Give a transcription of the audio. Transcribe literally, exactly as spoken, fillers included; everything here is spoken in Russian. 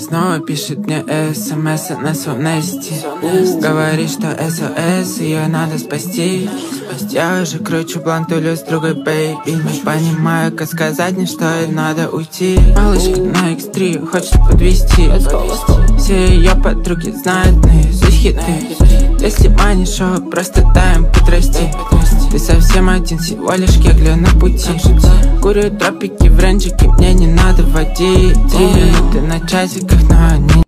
снова пишет мне смс на сонести. Говорит, что эс о эс, ее надо спасти. Я уже кручу блантулю с другой бэйби. Не понимаю, как сказать мне, что ей надо уйти. Малышка на икс три хочет подвести. Все ее подруги знают наизусть хиты. Если манишь, просто дай им подрасти. Ты совсем один, всего лишь кегля на пути. Курю тропики в ренджике, мне не надо водить. Три минуты на часиках, но они